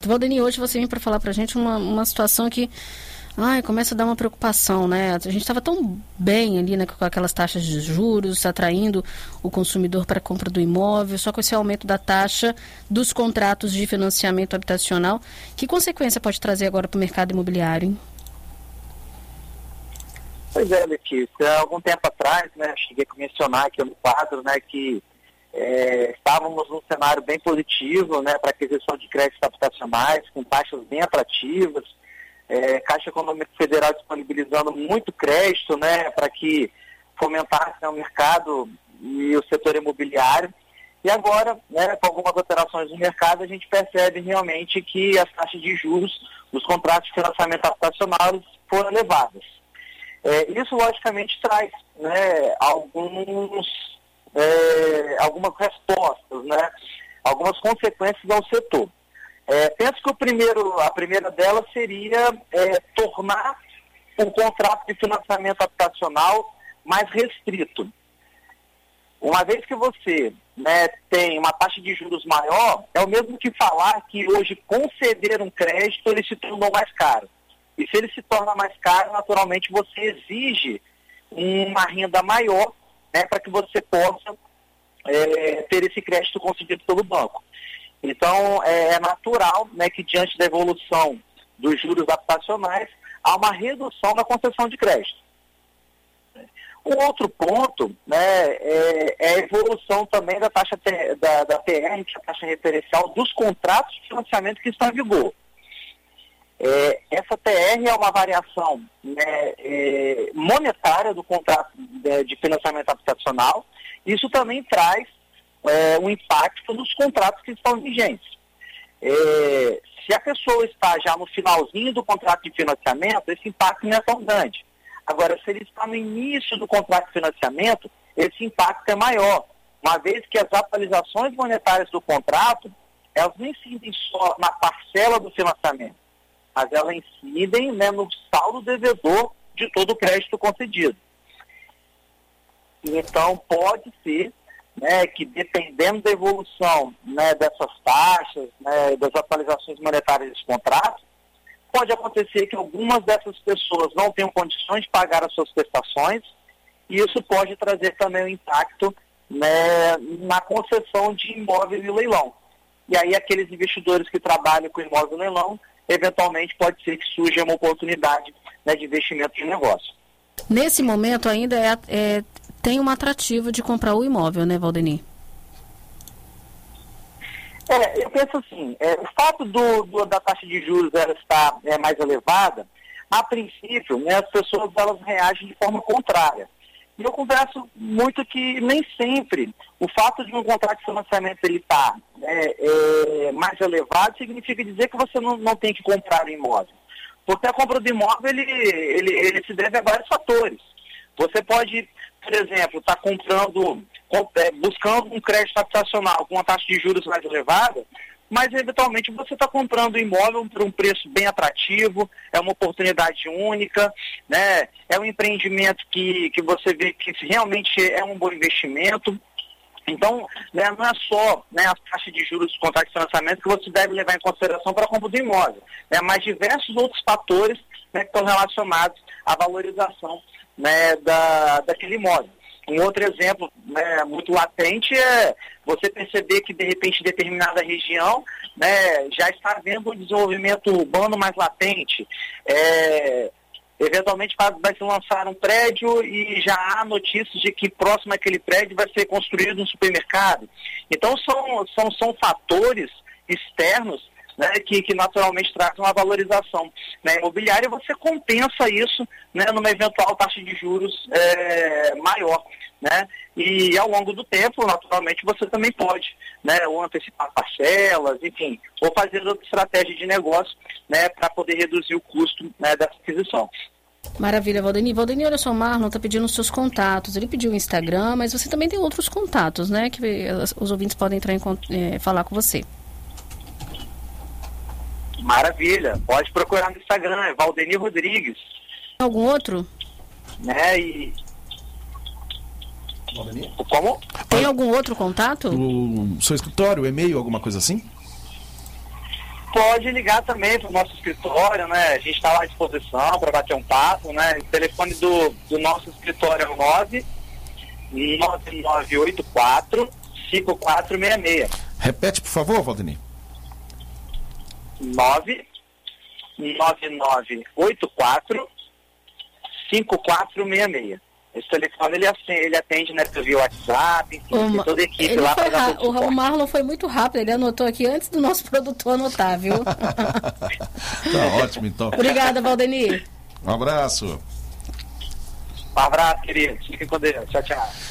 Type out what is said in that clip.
Valdeni, hoje você vem para falar para a gente uma situação que começa a dar uma preocupação, né? A gente estava tão bem ali, né, com aquelas taxas de juros, atraindo o consumidor para a compra do imóvel, só com esse aumento da taxa dos contratos de financiamento habitacional. Que consequência pode trazer agora para o mercado imobiliário, hein? Pois é, Letícia, há algum tempo atrás, né, cheguei a mencionar aqui no quadro, né, que estávamos num cenário bem positivo, né, para aquisição de créditos habitacionais, com taxas bem atrativas, Caixa Econômica Federal disponibilizando muito crédito, né, para que fomentasse, né, o mercado e o setor imobiliário. E agora, né, com algumas alterações no mercado, a gente percebe realmente que as taxas de juros dos contratos de financiamento habitacional foram elevadas. Isso, logicamente, traz, né, algumas respostas, né, algumas consequências ao setor. Penso que a primeira delas seria tornar o contrato de financiamento habitacional mais restrito. Uma vez que você, né, tem uma taxa de juros maior, é o mesmo que falar que hoje conceder um crédito ele se tornou mais caro. E se ele se torna mais caro, naturalmente você exige uma renda maior, né, para que você possa ter esse crédito concedido pelo banco. Então, é natural, né, que diante da evolução dos juros habitacionais, há uma redução na concessão de crédito. Um outro ponto, né, é a evolução também da taxa da TR, que é a taxa referencial dos contratos de financiamento que estão em vigor. Essa TR é uma variação, né, monetária do contrato de financiamento habitacional. Isso também traz um impacto nos contratos que estão vigentes. Se a pessoa está já no finalzinho do contrato de financiamento, esse impacto não é tão grande. Agora, se ele está no início do contrato de financiamento, esse impacto é maior, uma vez que as atualizações monetárias do contrato, elas não incidem só na parcela do financiamento, mas elas incidem, né, no saldo devedor de todo o crédito concedido. Então, pode ser, né, que dependendo da evolução, né, dessas taxas, né, das atualizações monetárias desse contrato, pode acontecer que algumas dessas pessoas não tenham condições de pagar as suas prestações, e isso pode trazer também um impacto, né, na concessão de imóvel em leilão. E aí aqueles investidores que trabalham com imóvel em leilão, eventualmente pode ser que surja uma oportunidade, né, de investimento de negócio. Nesse momento ainda tem um atrativo de comprar o imóvel, né, Valdeni? Eu penso assim, o fato da taxa de juros ela estar mais elevada, a princípio, né, as pessoas elas reagem de forma contrária. E eu converso muito que nem sempre o fato de um contrato de financiamento ele estar mais elevado significa dizer que você não tem que comprar o imóvel. Porque a compra do imóvel ele se deve a vários fatores. Você pode, por exemplo, estar buscando um crédito habitacional com uma taxa de juros mais elevada, mas eventualmente você está comprando o imóvel por um preço bem atrativo, é uma oportunidade única, né? É um empreendimento que você vê que realmente é um bom investimento. Então, né, não é só, né, a taxa de juros do contrato de financiamento que você deve levar em consideração para a compra do imóvel, né, mas diversos outros fatores, né, que estão relacionados à valorização, né, daquele imóvel. Um outro exemplo, né, muito latente é você perceber que, de repente, em determinada região, né, já está havendo um desenvolvimento urbano mais latente. Eventualmente vai se lançar um prédio e já há notícias de que próximo àquele prédio vai ser construído um supermercado. Então são fatores externos, né, que naturalmente trazem uma valorização, né, imobiliária, e você compensa isso, né, numa eventual taxa de juros maior. Né? E ao longo do tempo, naturalmente, você também pode, né, ou antecipar parcelas, enfim, ou fazer outra estratégia de negócio, né, para poder reduzir o custo, né, dessa aquisição. Maravilha, Valdeni. Valdeni, olha só, o Marlon está pedindo os seus contatos. Ele pediu o Instagram, mas você também tem outros contatos, né, que os ouvintes podem entrar falar com você. Maravilha. Pode procurar no Instagram, é Valdeni Rodrigues. Algum outro? Né, Como? Tem algum outro contato? O seu escritório, o e-mail, alguma coisa assim? pode ligar também para o nosso escritório, né? A gente está lá à disposição para bater um papo, né? O telefone do nosso escritório é o 99984-5466. Repete, por favor, Valdinei. 99984-5466. Esse telefone ele atende, né, via WhatsApp, enfim, tem toda a equipe lá para dar todo o suporte. O Marlon foi muito rápido, ele anotou aqui antes do nosso produtor anotar, viu? Tá ótimo, então. Obrigada, Valdinei. Um abraço. Um abraço, querido. Fiquem com Deus. Tchau, tchau.